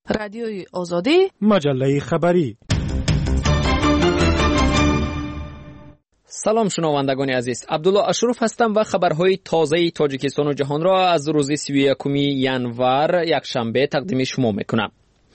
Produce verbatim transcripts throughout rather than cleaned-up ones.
رادیوی آزادی، مجله خبری. سلام شنوندگان عزیز، عبدالله اشرف هستم و خبرهای تازه تاجیکستان و جهان را از روز سی و یکم ینور یکشنبه تقدیم شما میکنم.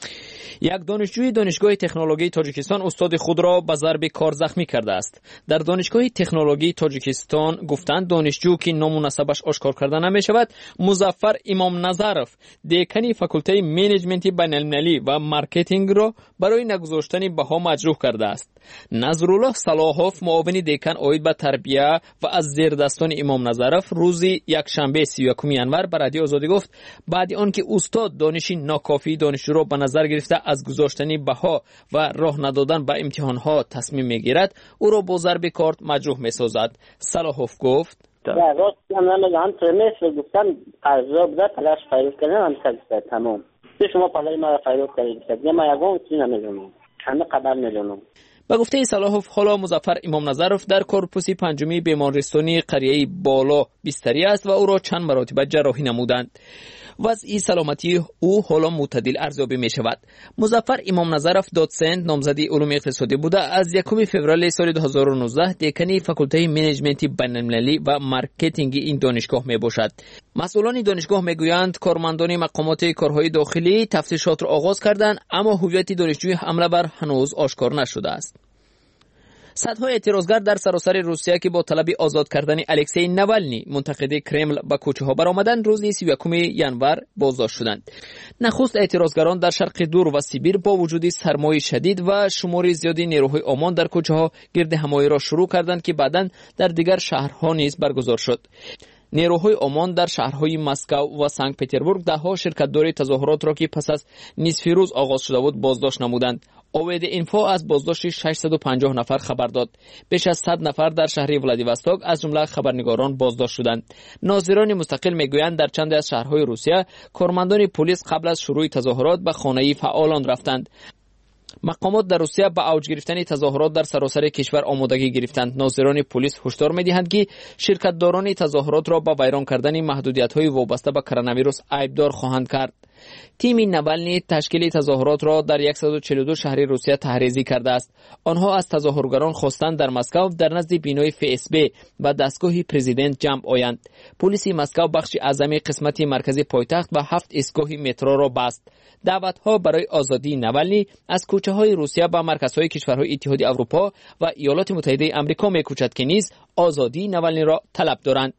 یک دانشجوی دانشگاه تکنولوژی تاجیکستان استاد خود را به ضرب کار زخمی کرده است. در دانشگاه تکنولوژی تاجیکستان گفتند دانشجو که نام و نسبش آشکار کرده نمی شود، مظفر امام نظرف، دکانی فاکولته منیجمنت بین‌المللی و مارکتینگ را برای نگذاشتن بها مجروح کرده است. نظرالله صلاحوف، معاون دکان عاید به تربیه و از زیردستان امام نظرف، روز یکشنبه سی و یکم ینور به رادیو آزادی گفت بعد آنکه استاد دانشی ناکافی دانشجو را به نظر گرفته از گذاشتن بها و راه ندادن به امتحانها تصمیم میگیرد، او را با ضرب کارت مجروح میسازد. صلاحوف گفت در راست هم نمیدونم ترمیش گفتم قضا بوده تلاش فیروز کردن هم سکسته تمام به شما پالای ما فیروز کردید یا ما یکم چی نمیدونم همه قدر میدونم. به گفته صلاحوف، حالا مظفر امام نظرف در کورپوس پنجمی بیمارستانی قریه بالا بستری است و او را چند مراتب جراحی نمودند. وضع سلامتی او حالا معتدل ارزیابی می شود. مظفر امام نظرف دادسند نامزد علوم اقتصادی بوده. از یکم فوریه سال دو هزار و نوزده دکانی فاکولته منیجمنت بین‌المللی و مارکتینگ این دانشگاه می باشد. مسئولان دانشگاه می گویند کارمندان مقامات کارهای داخلی تفتیشات را آغاز کردند، اما هویت دانشجوی حمله بر هنوز آشکار نشده است. صدها اعتراضگر در سراسر روسیه که با طلب آزاد کردن الکسی نوالنی منتقد کرمل به کوچه ها برآمدند، روز سی و یکم ینور بازداشت شدند. نخست اعتراضگران در شرق دور و سیبیر با وجود سرمای شدید و شمار زیادی نیروهای امان در کوچه ها گرد همایی را شروع کردند که بعداً در دیگر شهرها نیز برگزار شد. نیروهای امان در شهرهای مسکو و سنت پترزبورگ دهها شرکت‌دار تظاهرات را که پس از نصف روز آغاز شده بود بازداشت نمودند. اوید اینفو از بازداشت ششصد و پنجاه نفر خبر داد. بیش از صد نفر در شهر ولادیواستوک از جمله خبرنگاران بازداشت شدند. ناظران مستقل میگویند در چند از شهرهای روسیه کارمندان پلیس قبل از شروع تظاهرات به خانه فعالان رفتند. مقامات در روسیه با اوج گرفتن تظاهرات در سراسر کشور آمادگی گرفتند. ناظران پلیس هشدار می‌دهند که شرکت‌داران تظاهرات را با ویران کردن محدودیت‌های وابسته به کرونا ویروس عیبدار خواهند کرد. تیم نوالنی تشکیل تظاهرات را در صد و چهل و دو شهر روسیه تحریزی کرده است. آنها از تظاهرگران خواستند در مسکو در نزد بینای اف اس بی و دستگاه پرزیدنت جمع آیند. پلیس مسکو بخش اعظم قسمت مرکزی پایتخت و هفت ایستگاه مترو را بست. دعوت‌ها برای آزادی نوالنی از کوچه‌های روسیه به مرکزهای کشورهای اتحادیه اروپا و ایالات متحده آمریکا می‌کوچد که نیز آزادی نوالنی را طلب دارند.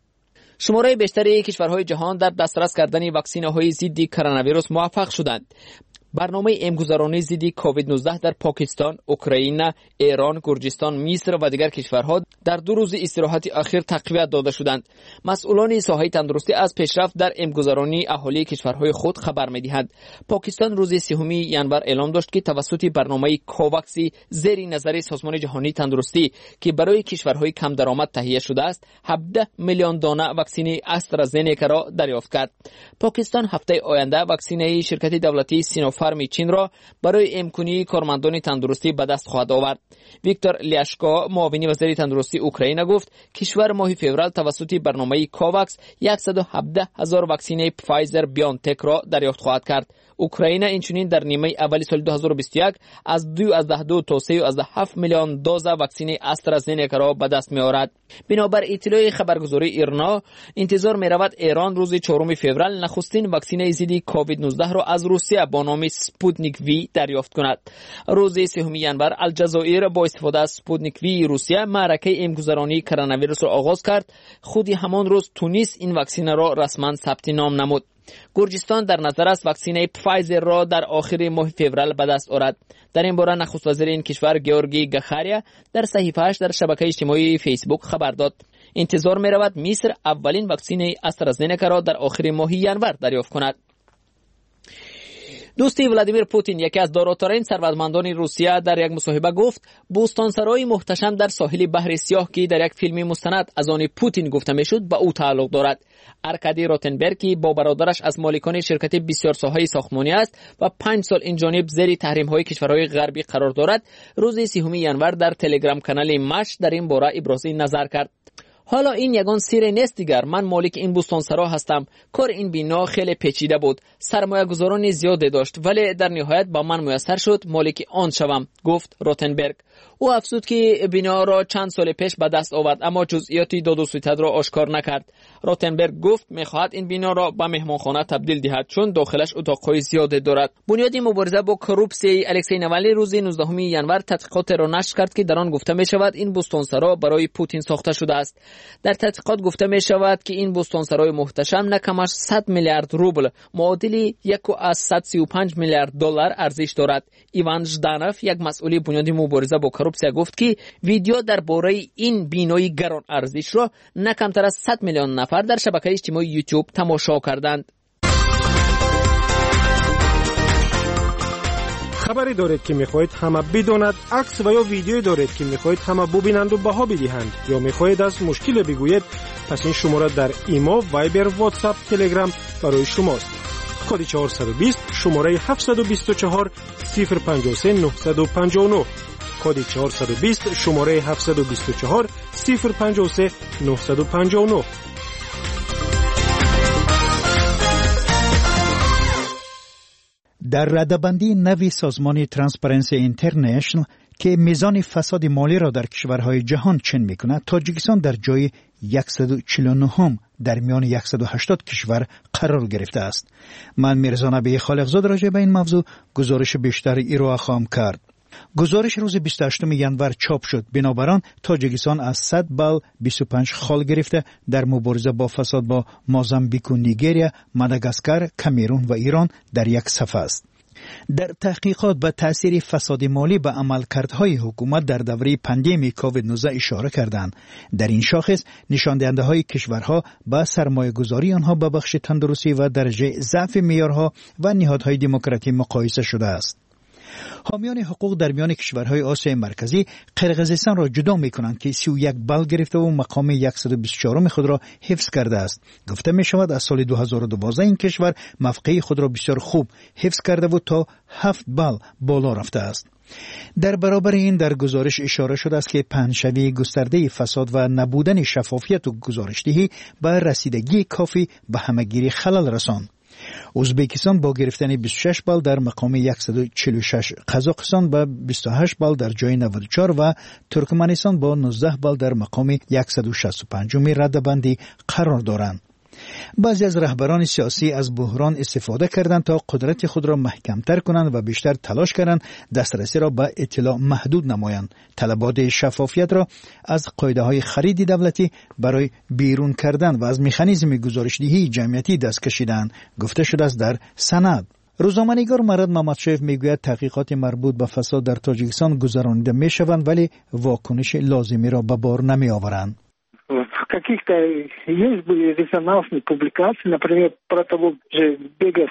شماره بیشتری کشورهای جهان در دسترس کردن واکسین‌های ضد کرونا ویروس موفق شدند. برنامه امگذرانی ضد کووید نوزده در پاکستان، اوکراین، ایران، گرجستان، مصر و دیگر کشورها در دو روز استراحت اخیر تقویت داده شدند. مسئولان ساحه تندرستی از پیشرفت در امگذرانی اهالی کشورهای خود خبر می‌دهند. پاکستان روز سوم ینور اعلام داشت که توسط برنامه کوواکس زیر نظر سازمان جهانی تندرستی که برای کشورهای کم درآمد تهیه شده است، هفده میلیون دانه واکسن استرازنیکا را دریافت کرد. پاکستان هفته آینده واکسن شرکت دولتی سینوفارم چین را برای امکانی کارمندان تندرستی به دست خواهد آورد. ویکتور لیاشکا، معاون وزیر تندرستی اوکراین، گفت کشور ماه فوریه توسط برنامه کوواکس صد و هفده هزار واکسن فایزر بیونتک را دریافت خواهد کرد. اوکراین اینچنین در نیمه اول سال دو هزار و بیست و یک از دو از دو تا سه از هفت میلیون دوز واکسن استرازنیکا را به دست می‌آورد. بنابر اطلاع خبرگزاری ایرنا، انتظار می‌رود ایران روز چهارم فوریه نخستین واکسن ضد کووید نوزده را از روسیه با نام سپوتنیک وی دریافت کند. روز سوم ینور الجزایر با استفاده از سپوتنیک وی روسیه معرکه امگذرانی کرونا ویروس را آغاز کرد. خودی همان روز تونس این واکسن را رسما ثبت نام نمود. گرجستان در نظر است واکسن فایزر را در آخر ماه فوریه به دست آورد. در این باره نخست وزیر این کشور گیورگی گخاریا در صحیفه‌اش در شبکه اجتماعی فیسبوک خبر داد. انتظار می‌رود مصر اولین واکسن استرازنیکا را در آخر ماه ینور دریافت کند. دوستی ولادیمیر پوتین، یکی از داراترین ثروتمندان روسیه، در یک مصاحبه گفت بوستانسرای محتشم در ساحل بحر سیاه که در یک فیلم مستند از آن پوتین گفته میشد به او تعلق دارد. ارکادی روتنبرگ با برادرش از مالکان شرکت بسیار ساحه ساختمانی است و پنج سال این جانب زیر تحریم‌های کشورهای غربی قرار دارد، روز سوم ینور در تلگرام کانال مش در این باره ابراز نظر کرد. حالا این یگان سیر نیست دیگر. من مالک این بوستانسرا هستم. کار این بنا خیلی پیچیده بود. سرمایه گذاران زیادی داشت ولی در نهایت با من میسر شد مالک آن شوم، گفت روتنبرگ. او افزود که بنا را چند سال پیش به دست آورد اما جزئیاتی داد و ستد را آشکار نکرد. روتنبرگ گفت میخواهد این بنا را به مهمانخانه تبدیل دهد چون داخلش اتاقهای زیادی دارد. بنیاد مبارزه با کروپسی الکسی ناوالنی روز نوزدهم ژانویه تحقیقات را نشر کرد که در آن گفته می شود این بوستانسرا برای پوتین ساخته شده است. در تحقیقات گفته می شود که این بوستانسرای محتشم نکمش صد میلیارد روبل معادل یک و صد و سی و پنج میلیارد دلار ارزش دارد. ایوان ژدانوف یک مسئول بنیاد مبارزه با کروپسی گفت که ویدیو درباره این بینای گران ارزش را نه کمتر از صد میلیون نفر در شبکه اجتماعی یوتیوب تماشا کردند. خبری دارید که میخواهید همه بداند، عکس و یا ویدیویی دارید که میخواهید همه ببینند و بها بدهند یا میخواهید از مشکل بگویید، پس این شماره در ایمو، وایبر، واتساپ، تلگرام برای شماست. کد چهارصد و بیست شماره هفتصد و بیست و چهار صفر پنجاه و سه نهصد و پنجاه و نه. کد چهارصد و بیست شماره هفتصد و بیست و چهار صفر پنجاه و سه نهصد و پنجاه و نه. در رده‌بندی نوی سازمان ترانسپرنسی اینترنشنال که میزان فساد مالی را در کشورهای جهان چین میکند، تاجیکستان در جای صد و چهل و نه در میان صد و هشتاد کشور قرار گرفته است. من میرزا نبی خالقزاد راجع به این موضوع گزارش بیشتر ارائه خواهم کرد. گزارش روز بیست و هشتم ژانویه چاپ شد. بنابراین تاجیکستان از صد بال بیست و پنج خال گرفته در مبارزه با فساد با موزامبیک و نیگریا، ماداگاسکار، کامرون و ایران در یک صف است. در تحقیقات به تأثیر فساد مالی به عملکردهای حکومت در دوره پاندمی کووید نوزده اشاره کردند. در این شاخص نشان دهنده های کشورها با سرمایه گذاری آنها به بخش تندرستی و درجه ضعف معیارها و نهادهای دموکراتی مقایسه شده است. حامیان حقوق در میان کشورهای آسیای مرکزی قرقیزستان را جدا می‌کنند که سی و یک بال گرفته و مقام صد و بیست و چهار خود را حفظ کرده است. گفته می شود از سال دو هزار و دوازده این کشور موقعی خود را بسیار خوب حفظ کرده و تا هفت بال بالا رفته است. در برابر این در گزارش اشاره شده است که پهنشوی گسترده فساد و نبودن شفافیت و گزارشدهی به رسیدگی کافی به همگیری خلل رساند. ازبکستان با گرفتن بیست و شش بال در مقام صد و چهل و شش، قزاقستان با بیست و هشت بال در جای نود و چهار و ترکمنستان با نوزده بال در مقام صد و شصت و پنج رده‌بندی قرار دارند. بعضی از رهبران سیاسی از بحران استفاده کردند تا قدرت خود را محکمتر کنند و بیشتر تلاش کردند دسترسی را به اطلاع محدود نمایند. طلبات شفافیت را از قاعده های خرید دولتی برای بیرون کردن و از مکانیزم گزارشدهی جمعیتی دست کشیدند، گفته شده است در سند. روزنامه‌نگار مراد محمدشایف میگوید تحقیقات مربوط به فساد در تاجیکستان گذرانیده میشوند ولی واکنش لازمی را به بار نمیآورند. В каких-то есть были резонансные публикации, например, про того же Бега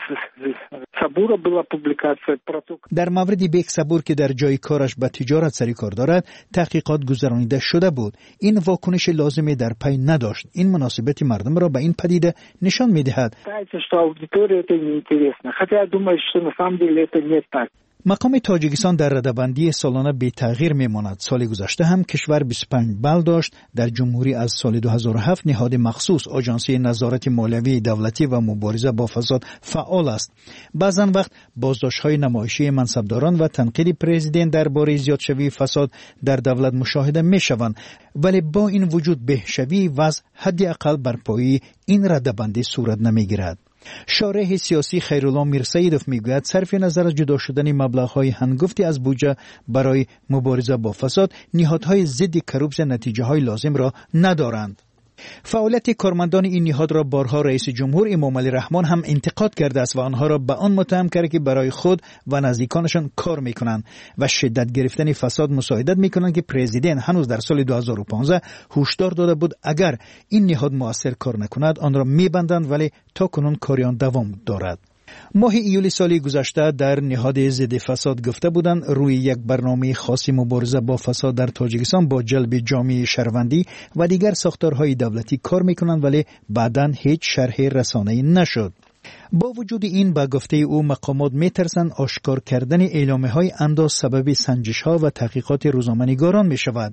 Сабура была публикация про то. در مورد بیگ صبور که در جای کارش به تجارت سری کار دارد تحقیقات گذرانیده شده بود. این واکنش لازمی در پی نداشت. این مناسبت مردم را به این پدیده نشان می‌دهد. Что аудитория это неинтересно. Хотя я думаю, что на самом деле это не так. مقام تاجیکستان در رده‌بندی سالانه بی تغییر میماند. سال گذشته هم کشور بیست و پنج بال داشت. در جمهوری از سال دو هزار و هفت نهاد مخصوص آژانسی نظارت مالیوی دولتی و مبارزه با فساد فعال است. بعضن وقت بازداشت‌های نمایشی منصبداران و تنقید پرزیدنت درباره زیادشوی فساد در دولت مشاهده می‌شوند، ولی با این وجود بهشوی وضع حداقل بر پایه این رده‌بندی صورت نمی‌گیرد. شارح سیاسی خیرالله میرسیدوف میگوید صرف نظر از جدا شدن مبلغ‌های هنگفتی از بودجه برای مبارزه با فساد، نهادهای ضد کروپسی نتیجه‌های لازم را ندارند. فعالیت کارمندان این نهاد را بارها رئیس جمهور امام علی رحمان هم انتقاد کرده است و آنها را به آن متهم کرده که برای خود و نزدیکانشان کار میکنند و شدت گرفتن فساد مساعدت میکنند که پرزیدنت هنوز در سال دو هزار و پانزده هشدار داده بود اگر این نهاد مؤثر کار نکند آن را میبندند، ولی تا کنون کار آن دوام دارد. ماه ایولی سالی گذشته در نهاد ضد فساد گفته بودند روی یک برنامه خاصی مبارزه با فساد در تاجیکستان با جلب جامعه شهروندی و دیگر ساختارهای دولتی کار میکنند، ولی بعداً هیچ شرح رسانه‌ای نشد. با وجود این به گفته او مقامات میترسند آشکار کردن اعلامیه‌های انداز سبب سنجش‌ها و تحقیقات روزنامه‌نگاران میشود.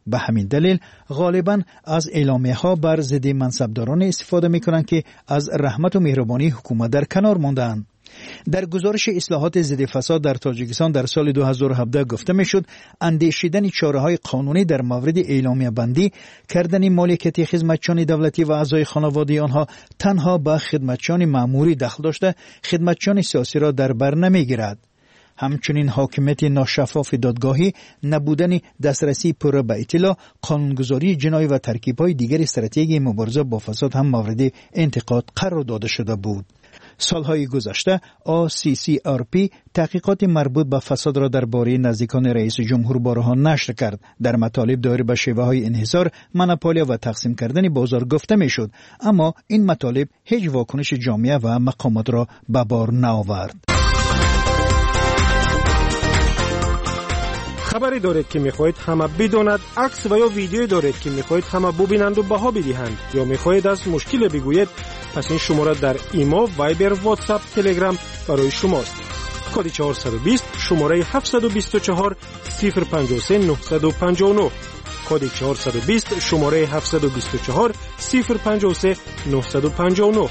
به همین دلیل غالباً از اعلامیه‌ها بر ضد منصبداران استفاده می‌کنند که از رحمت و مهربانی حکومت در کنار مانده‌اند. در گزارش اصلاحات ضد فساد در تاجیکستان در سال دو هزار و هفده گفته میشد اندیشیدن چاره‌های قانونی در مورد اعلامیه بندی کردن مالکیت خدمتچیان دولتی و اعضای خانواده آنها تنها به خدمتچیان مأموری دخل داشته خدمتچیان سیاسی را در بر نمیگیرد. همچنین حاکمیت ناشفاف دادگاهی، نبودن دسترسی پوره به اطلاع، قانونگذاری جنایی و ترکیب‌های دیگر استراتژی مبارزه با فساد هم مورد انتقاد قرار داده شده بود. سالهای گذشته آی سی سی آر پی تحقیقات مربوط به فساد را درباره نزدیکان رئیس جمهور بارها نشر کرد. در مطالب دایر به شیوه‌های انحصار، مونوپولیا و تقسیم کردن بازار گفته میشد، اما این مطالب هیچ واکنش جامعه و مقامات را به بار نآورد. خبری دارید که میخواهید همه بداند، عکس و یا ویدیویی دارید که میخواهید همه ببینند و بها بدهند، یا میخواهید از مشکل بگویید، پس این شماره در ایمو، وایبر، واتساپ، تلگرام برای شماست. کد چهارصد و بیست شماره هفتصد و بیست و چهار صفر پنجاه و سه نهصد و پنجاه و نه. کد چهارصد و بیست شماره هفتصد و بیست و چهار صفر پنجاه و سه نهصد و پنجاه و نه.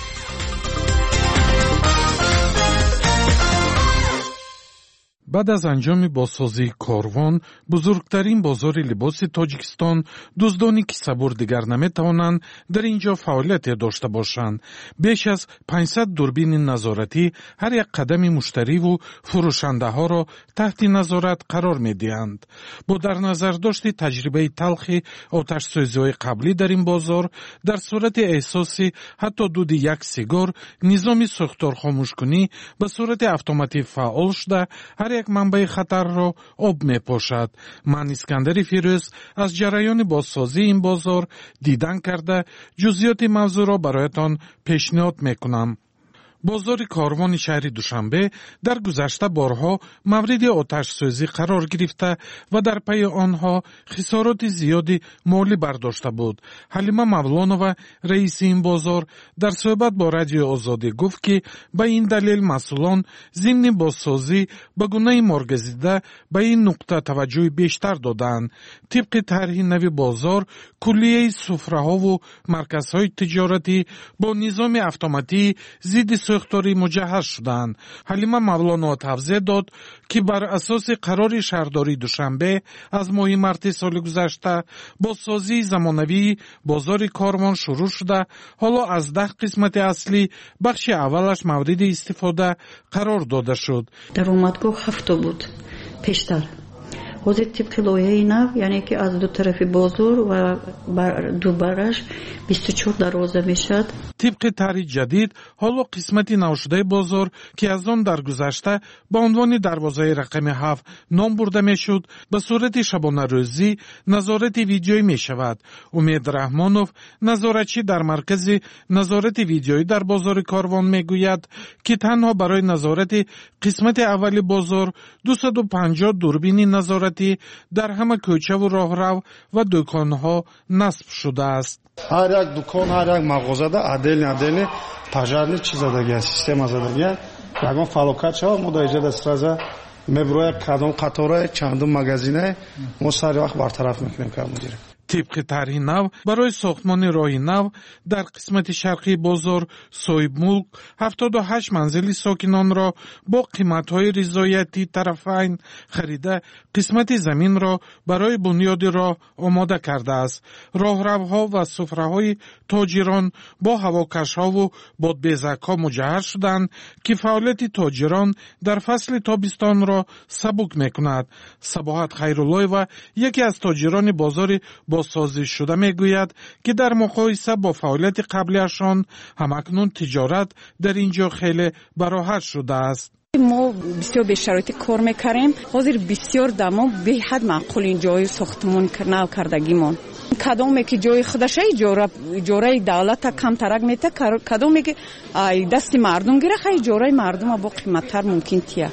بعد از انجام بازسازی کاروان، بزرگترین بازار لباس تاجیکستان، دزدانی که صبور دیگر نمیتوانند در اینجا فعالیت داشته باشند. بیش از پانصد دوربین نظارتی هر یک قدم مشتری و فروشنده ها را تحت نظارت قرار میدهند. با در نظر داشت تجربه تلخ آتش سوزی های قبلی در این بازار، در صورت احساس حتی دود یک سیگار، نظام سوختار خاموش کنی به صورت اتوماتیک فعال شده هر یک منبع خطر را آب می پاشد. من اسکندر فیروز از جریان بازسازی این بازار دیدن کرده جزئیات موضوع را برایتان پیشنهاد می کنم. بازار کاروان شهر دوشنبه در گذشته بارها مورد آتش سوزی قرار گرفته و در پی آنها خسارات زیادی مالی برداشته بود. حلیمه مولانова رئیس این بازار در صحبت با رادیو آزادی گفت که به این دلیل مسئولان ضمن بازسازی به گونه مارگزیده به این نقطه توجه بیشتر دادند. طبق طرح نوی بازار، کلیه سفره‌ها و مرکزهای تجارتی با نظام اتوماتیک ضد سوختاری مجهز شدند. حلیمه مولانова توضیح داد که بر اساس قرار شهرداری دوشنبه از ماه مارت سال گذشته بازسازی زمانوی بازار کاروان شروع شده. حالا از ده قسمت اصلی بخش اولش مورد استفاده قرار داده شد. در اومدگاه هفت بود پیشتر. حاضر طبق لایحه نو یعنی که از دو طرف بازار و دو برش بیست و چهار دروازه میشد. طبق طرح جدید حالا قسمت نو شده بازار که از آن در گذشته با عنوان دروازه رقم هفت نام برده میشد به صورت شبانه روزی نظارت ویدیویی می شود. امید رحمانوف نظارتچی در مرکز نظارت ویدیویی در بازار کاروان میگوید که تنها برای نظارت قسمت اول بازار دویست و پنجاه دوربین نظارت در همه کوچه و راهرو و دکانها نصب شده است. هر یک دکان، هر یک مغازه دا عدل عدل پژارلی چیز دادگی سیستم زدگی یگان فالوکات شو ما دا ایجاد سرازا مبروی کدام قطاره چندم مغازینه ما سر وقت برطرف میکنیم که مدیر. طبق طرح نو برای ساختمان راه نو در قسمت شرقی بازار صاحب ملک هفتاد و هشت منزل ساکنان را با قیمت‌های رضایتی طرفین خریده قسمت زمین را برای بنیاد راه آماده کرده است. راهروها و سفره‌های تاجران با هواکش‌ها و بادبزک‌ها مجهز شدند که فعالیت تاجران در فصل تابستان را سبک می‌کند. صباحت خیرالله‌وا یکی از تاجران بازار بازسازی شده میگوید که در مقایسه با فعالیت قبلیشان همکنون تجارت در اینجا خیلی براحت شده است. ما بسیار به شرایط کار میکردیم. حاضر بسیار دما به حد معقول این جای ساختمان نو کردگیمون. کدومی که جای خودشه اجاره اجاره دولت کم ترک میته، کدومی که دست مردم گیره خیلی اجاره مردم با قیمت تر ممکن تیه.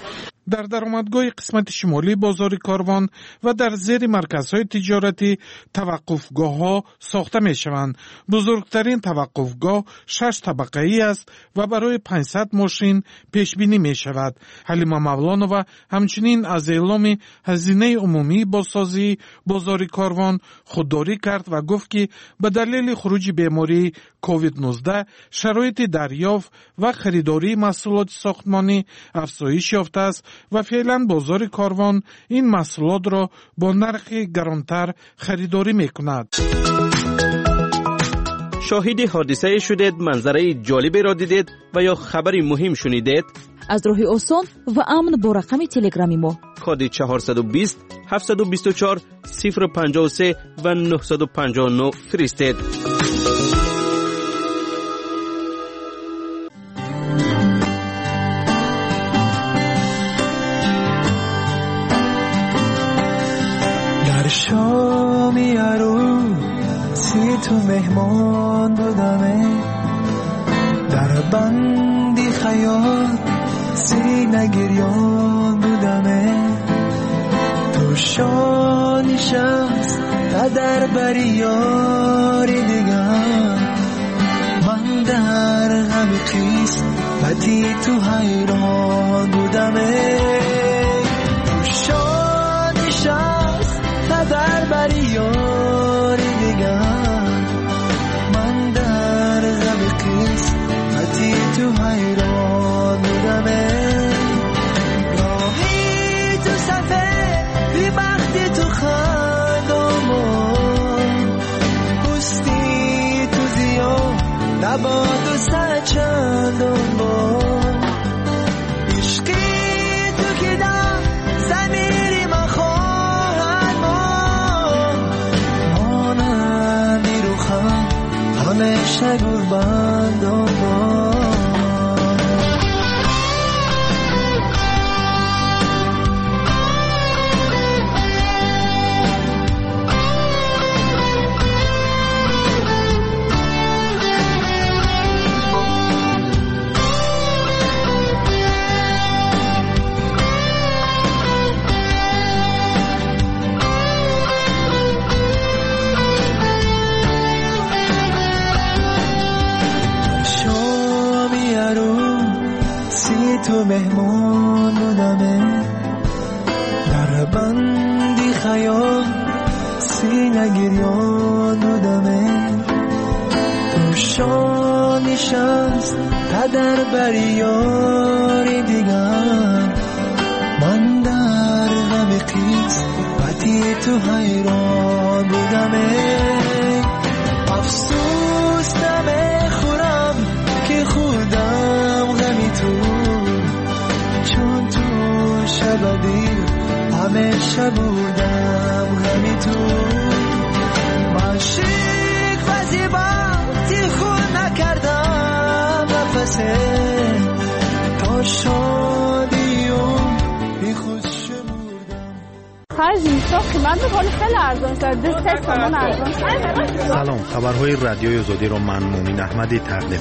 در درآمدگاه قسمت شمالی بازار کاروان و در زیر مرکزهای تجارتی توقفگاه‌ها ساخته می‌شوند. بزرگترین توقفگاه شش طبقه‌ای است و برای پانصد ماشین پیش بینی می‌شود. حلیمه مولانова همچنین از اعلام هزینه عمومی بازسازی بازار کاروان خودداری کرد و گفت که به دلیل خروج بیماری کووید نوزده شرایط دریافت و خریداری محصولات ساختمانی افزایش یافته است و فعلا بازار کاروان این محصولات را با نرخ گرانتر خریداری میکند. شاهد حادثه شدید، منظره جالبی را دیدید و یا خبری مهم شنیدید؟ از راه آسان و امن با رقم تلگرامی ما کد چهارصد و بیست هفتصد و بیست و چهار صفر پنجاه و سه و نهصد و پنجاه و نه فرستید. در شامی عروسی تو مهمان بودمه، در بندی خیال سینه گریان بودمه، تو شانی شخص در بری یاری دیگر، من در غم خیس بدی تو حیران بودمه، تو شانی شخص در بری یاری دیگر، من در غم خیس بدی تو حیران بودمه، راهی تو صفه بی بختی تو خندامون، پستی تو زیاد نباد و سچندون بون، عشقی تو که دم زمیری من خواهد من، مانمی رو خم همیشه گربندم بون. تو مهمان بودمه، در بندی خیال سینه گریان بودمه، تو شانی شمس در بری یاری دیگر، من در غم خیس بدی تو حیران بودمه، افسوس نمی خورم که خودم غمی تو، چون تو شبابی همیشه بودم غمی تو، من شیک و زیبا تی خود نکردم نفسه، تا شادی و بی خود شمردم. خرج میساخت که من به حال خیلی ارزان شد، دست سامان ارزان شد. سلام، خبرهای رادیوی آزادی را من مومین احمدی تقدیم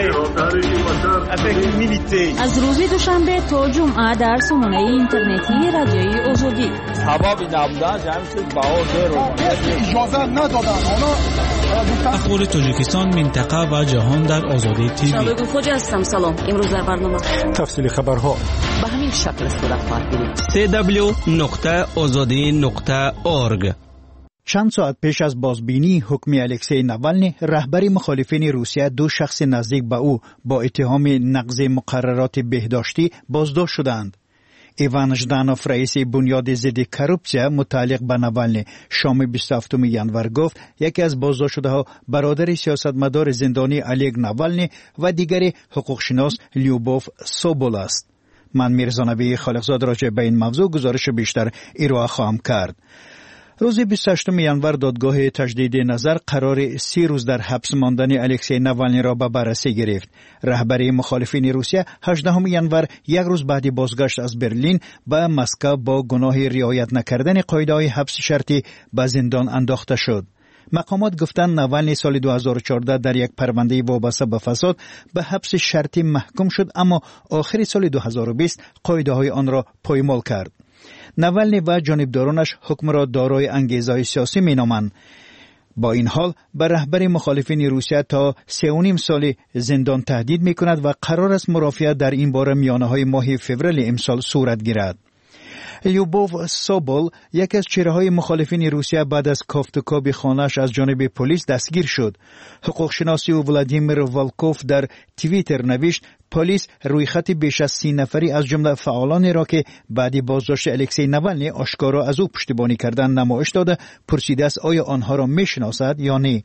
می‌کنم. از روز دوشنبه تا جمعه در سامانه اینترنتی رادیوی آزادی. سبب نبودن جمعیت بهار رو اجازه ندادن. اخبار تاجیکستان، منطقه و جهان در آزادی تیوی. شبگون خوجا هستم. سلام. امروز در برنامه تفصیل خبرها به همین شکل صورت خواهد گرفت. سی دبلیو نقطه آزادی نقطه اورگ. چند ساعت پیش از بازبینی حکم الکسی ناوالنی، رهبر مخالفین روسیه، دو شخص نزدیک به او با اتهام نقض مقررات بهداشتی بازداشت شدند. ایوان ژدانوف، رئیس بنیاد ضد کروپسیا متعلق به ناوالنی، شام بیست و هفتم ژانویه گفت یکی از بازداشت شده ها برادر سیاستمدار زندانی الگ ناوالنی و دیگری حقوقشناس لیوبوف سوبول است. من میرزا نبی خالقزاد راجع به این موضوع گزارش بیشتر ارائه خواهم کرد. روز بیست و هشتم ژانویه دادگاه تجدید نظر قرار سی روز در حبس ماندن الکسی ناوالنی را به بررسی گرفت. رهبر مخالفین روسیه هجدهم ژانویه یک روز بعد بازگشت از برلین به مسکو با گناه رعایت نکردن قاعده‌های حبس شرطی به زندان انداخته شد. مقامات گفتند ناولنی سال دو هزار و چهارده در یک پرونده وابسته به فساد به حبس شرطی محکوم شد، اما آخر سال دو هزار و بیست قاعده‌های آن را پایمال کرد. ناولنی و جانبدارانش حکم را دارای انگیزه‌های سیاسی می‌نامند. با این حال به رهبر مخالفین روسیه تا سه و نیم سال زندان تهدید می‌کند و قرار است مرافعه در این باره میانه‌های ماه فوریه امسال صورت گیرد. لیوبوف سوبول، یکی از چهره‌های مخالفین روسیه، بعد از کافتکاب خانه‌اش از جانب پلیس دستگیر شد. حقوقشناسی و ولادیمیر والکوف در توییتر نوشت پلیس روی خط بیش از سی نفری از جمله فعالانی را که بعد بازداشت الکسی ناولنی آشکارا از او پشتیبانی کردند نمایش داده، پرسیده است آیا آنها را میشناسد یا نه.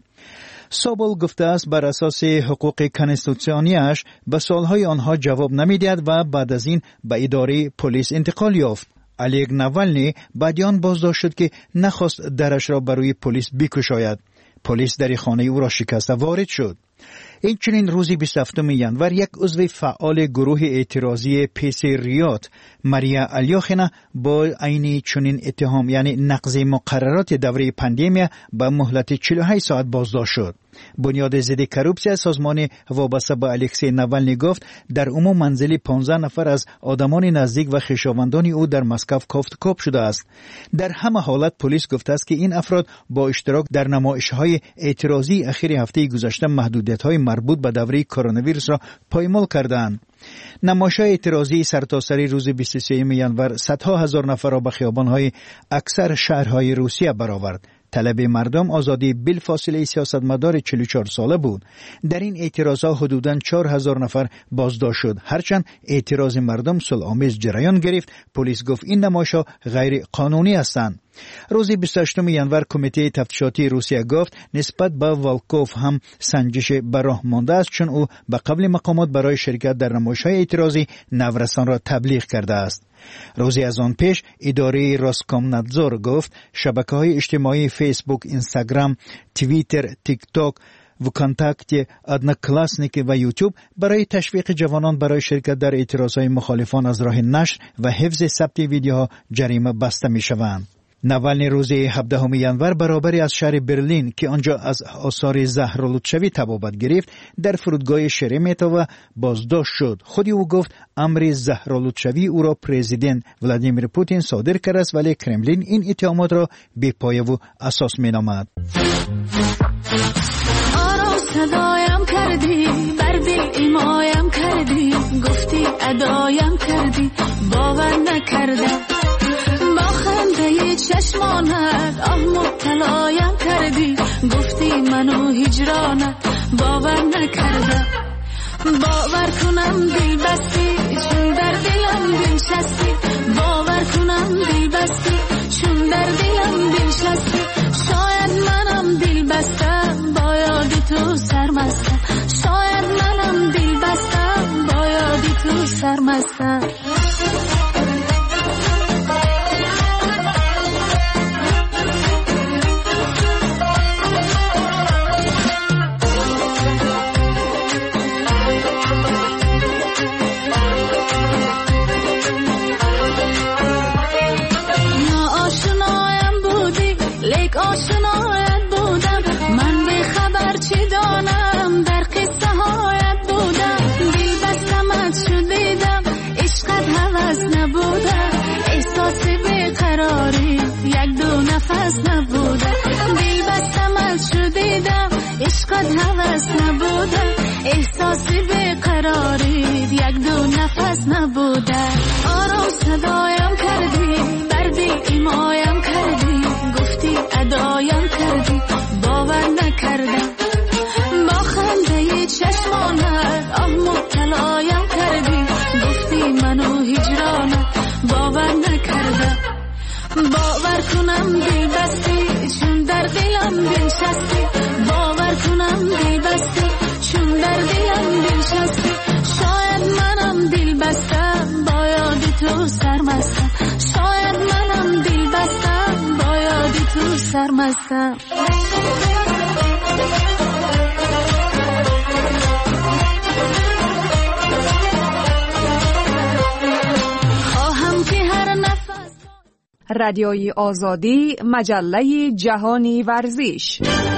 سوبول گفته است بر اساس حقوق کنستیتوسیونیش به سوالهای آنها جواب نمیدهد و بعد از این به اداره پلیس انتقال یافت. الکسی ناولنی بعد آن بازداشت شد که نخواست درش را برای پلیس بکشاید. پلیس در خانه او را شکسته وارد شد. این چنین روزی بیست و هفتم ژانویه یک عضو فعال گروه اعتراضی پیس ریات، ماریا الیاخینا، با عین چنین اتهام یعنی نقض مقررات دوره پاندمی به مهلت چهل و هشت ساعت بازداشت شد. بنیاد ضد کروپسیا سازمان وابسته به الکسی ناولنی گفت در عموم منزل پانزده نفر از آدمان نزدیک و خویشاوندان او در مسکو کافتکاب شده است. در همه حالت پلیس گفته است که این افراد با اشتراک در نمایش‌های اعتراضی اخیر هفته گذشته محدودیت‌های مربوط به دوره کرونا ویروس را پایمال کردند. نمایش‌های اعتراضی سرتاسری روز بیست و سوم ژانویه صدها هزار نفر را به خیابان‌های اکثر شهرهای روسیه برآورد. طلب مردم آزادی بلافاصله سیاستمدار چهل و چهار ساله بود. در این اعتراضات حدوداً چهار هزار نفر بازداشت شد. هرچند اعتراض مردم صلح‌آمیز جریان گرفت، پلیس گفت این نمایش‌ها غیر قانونی هستند. روز بیست و هشتم ژانویه کمیته تفتیشاتی روسیه گفت نسبت به والکوف هم سنجش به راه مانده است، چون او به قبل مقامات برای شرکت در نمایش‌های اعتراضی نورسان را تبلیغ کرده است. روزی از آن پیش اداره روسکومنادزور گفت شبکه‌های اجتماعی فیسبوک، اینستاگرام، توییتر، تیک تاک، وکانتاکت، ادناکلاسنیک و یوتیوب برای تشویق جوانان برای شرکت در اعتراضهای مخالفان از راه نشر و حفظ ثبت ویدیوها جریمه بسته می‌شوند. ناولنی روز هفدهم ژانویه برابری از شهر برلین که آنجا از آثار زهرالودشوی تبابت گرفت در فرودگاه شرمتوو بازداشت شد. خودی او گفت امر زهرالودشوی او را پرزیدنت ولادیمیر پوتین صادر کرده است، ولی کرملین این اتهامات را بی‌پایه و اساس می‌نامد. صدایم کردی بر دل ایمایم کردی، گفتی ادایم کردی باور نکردم، با خنده چشمانت آه مبتلایم کردی، گفتی منو هجرانت باور نکردم، باور کنم دل بستی چون در دلم بنشستی، باور کنم دل بستی چون در دلم بنشستی، شاید منم دل بستم با یاد تو سرمستم، شاید منم دل بستم با یاد تو سرمستم. آشنایت بودم من به خبر چی دانم، در قصه هایت بودم، دل بستمت شدیدم، عشقت هوس نبودم، احساس بیقراری یک دو نفس نبودم، دل بستمت شدیدم، عشقت هوس نبودم، احساس بیقراری یک دو نفس نبودم. آرام صدایم کردی بر دل ایمایم کردی، گفتی ادایم کردی باور نکردم، با خنده چشمانت آه مبتلایم کردی، گفتی منو هجرانت باور نکردم، باور کنم دل بستی چون در دلم بنشستی، باور کنم دل بستی چون در دلم بنشستی، شاید منم دل بستم با یاد تو سرمستم، شاید منم دل بستم با یاد تو سرمستم. رادیوی آزادی، مجله جهانی ورزش.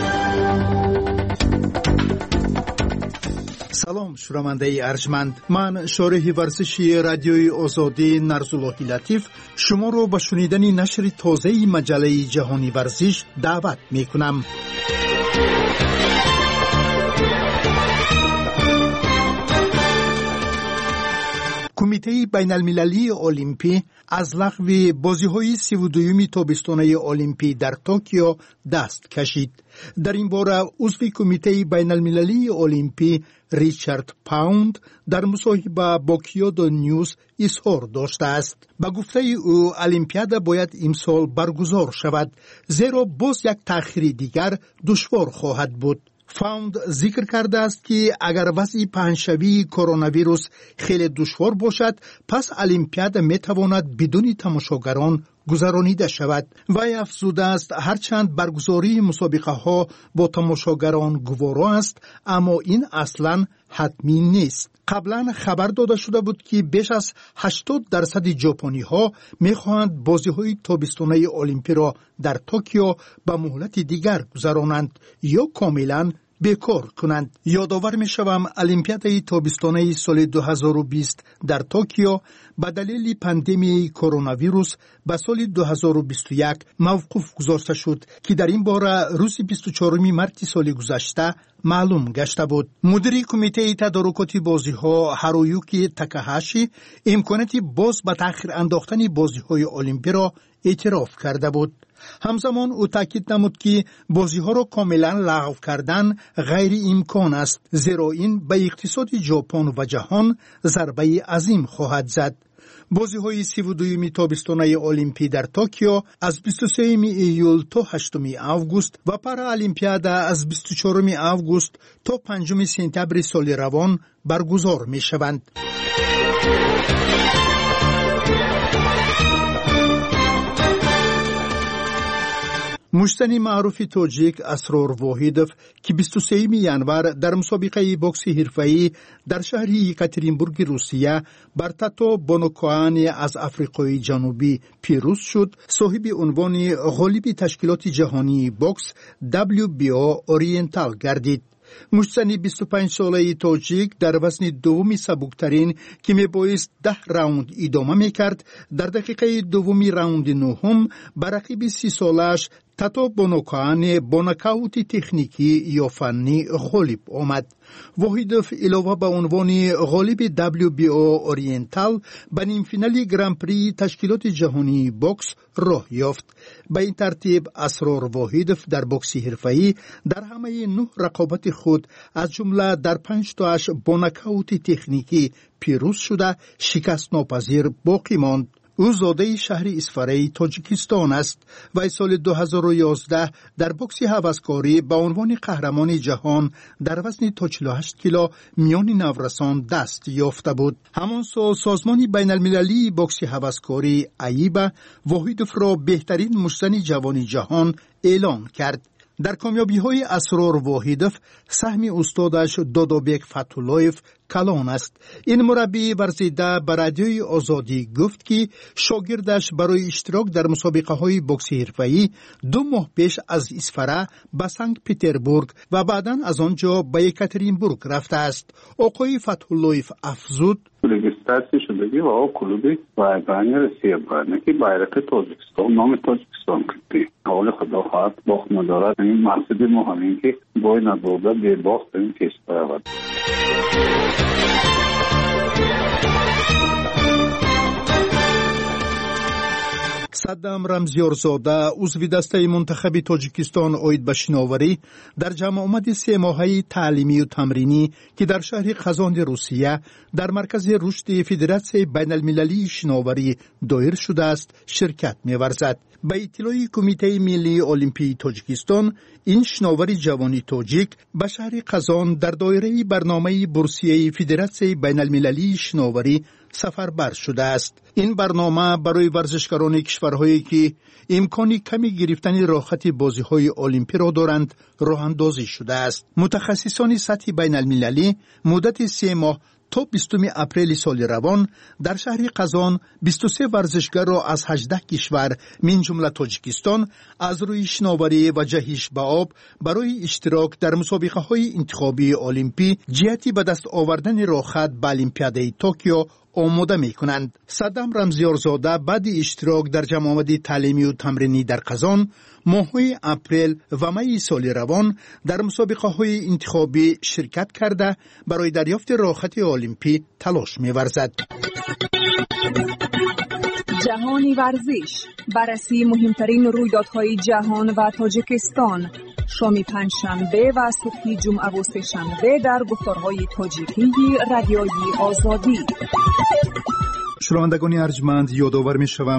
سلام شنونده ارجمند، من شارح ورزشی رادیوی آزادی نرزاللهی لطیف شما رو به شنیدن نشر تازه مجله جهانی ورزش دعوت می کنم. کمیته بین المللی المپی از لغو بازی‌های سی و دوم تابستانه المپی در توکیو دست کشید. در این باره عضو کمیته بین المللی المپی ریچارد پاوند در مصاحبه با کیودو نیوز اظهار داشته است. با گفته او المپیاد باید امسال برگزار شود، زیرا باز یک تأخیر دیگر دشوار خواهد بود. فاوند ذکر کرده است که اگر وضع پهنشوی کرونا ویروس خیلی دشوار باشد، پس المپیاد می تواند بدون تماشاگران گذرانیده شود. وی افزوده است هرچند برگزاری مسابقه ها با تماشاگران گوارا است، اما این اصلا حتمی نیست. قبلا خبر داده شده بود که بیش از هشتاد درصد ژاپنی ها می خواهند بازی های تابستانه المپی را در توکیو به مهلت دیگر گذرانند یا کاملا بیکار کنند. یادآور می شوم المپیاد تابستانه سال دو هزار و بیست در توکیو به دلیل پاندمی کرونا ویروس به سال دو هزار و بیست و یک موقوف گذاشته شد که در این باره روز بیست و چهارم مارس سال گذشته معلوم گشته بود. مدیر کمیته تدارکات بازی ها هارویوکی تاکاهاشی امکانات باز به تأخیر انداختن بازی های المپی را اعتراف کرده بود. همزمان او تاکید نمود که بازی ها را کاملا لغو کردن غیر امکان است، زیرا این به اقتصاد ژاپن و جهان ضربه عظیم خواهد زد. بازی های سی و دوم تابستانه المپی در توکیو از بیست و سوم ایول تا هشتم آگوست و پارا المپیاد از بیست و چهارم آگوست تا پنجم سپتامبر سال روان برگزار می شوند. مشتنی معروف تاجیک اسرار واحدوف که بیست و سوم ژانویه در مسابقه بوکس حرفه‌ای در شهر یکاترینبورگ روسیه بر تاتو بونوکوانی از آفریقای جنوبی پیروز شد، صاحب عنوان غالب تشکیلات جهانی بوکس دبلیو بی او اورینتال گردید. مشتنی بیست و پنج ساله تاجیک در وزن دومی سبکترین که می بایست ده راوند ادامه می کرد، در دقیقه دومی راوند نهم بر رقیب سی سالش تاتو بونوکوانی با نکاوت تکنیکی یا فنی غالب آمد. واحدوف علاوه به عنوان غالب دبلیو بی او اورینتال به نیم فینال گران پری تشکیلات جهانی بوکس راه یافت. به این ترتیب اسرار واحدوف در بوکس حرفه‌ای در همه نه رقابت خود از جمله در پنج تاش با نکاوت تکنیکی پیروز شده شکست ناپذیر باقی ماند. او زاده شهر اسفاره تاجیکستان است و سال دو هزار و یازده در بوکس هوسکاری به عنوان قهرمان جهان در وزن تا چهل و هشت کیلو میان نورسان دست یافته بود. همان سال سازمان بین المللی بوکس هوسکاری ایبا واحدوف را بهترین مشتنی جوان جهان اعلان کرد. در کامیابی های اسرار واحدوف سهم استادش دادابک فتولایف کلان است. این مربی ورزیده به رادیوی آزادی گفت که شاگردش برای اشتراک در مسابقه های بوکس حرفه‌ای دو ماه پیش از اسفره به سنت پتربورگ و بعداً از آنجا به یکاترینبورگ رفته است. آقای فتولایف افزود: رجیستراسی شدگی و او کلوبی رایگانی رسیه برنه که بایرق تاجیکستان نام تاجیکستان کردی. حال خدا خواهد باخت ندارد. این مقصد ما همین که بای ندارده به باخت این پیش برود. صدام رمزیارزاده عضو دسته منتخب تاجیکستان اوید به شناوری در جمع آمد سه ماهه تعلیمی و تمرینی که در شهر قزاند روسیه در مرکز رشد فدراسیون بین المللی شناوری دایر شده است شرکت می‌ورزد. به اطلاع کمیته ملی المپی تاجیکستان، این شناور جوانی تاجیک به شهر قزان در دایره برنامه بورسیه فدراسیون بین المللی شناوری سفربر شده است. این برنامه برای ورزشکاران کشورهایی که امکانی کمی گرفتن راحتی بازی‌های المپی را دارند راه اندازی شده است. متخصصان سطح بین المللی مدت سه ماه تا بیستم اپریل سال روان در شهر قزان بیست و سه ورزشگر را از هجده کشور من جمله تاجیکستان از روی شناوری و جهش به آب برای اشتراک در مسابقه های انتخابی المپی جهتی به دست آوردن راهخط به المپیاد توکیو آماده می کنند. صدام رمزیارزاده بعد اشتراک در جمع تعلیمی و تمرینی در قزان ماه‌های اپریل و می سال روان در مسابقه های انتخابی شرکت کرده برای دریافت راهخط المپی تلاش می ورزد. جهانی ورزش، بررسی مهمترین رویدادهای جهان و تاجیکستان، شام پنجشنبه و صبح جمعه و سه‌شنبه در گفتارهای تاجیکی رادیوی آزادی. شنوندگان ارجمند، یادآور می‌شوم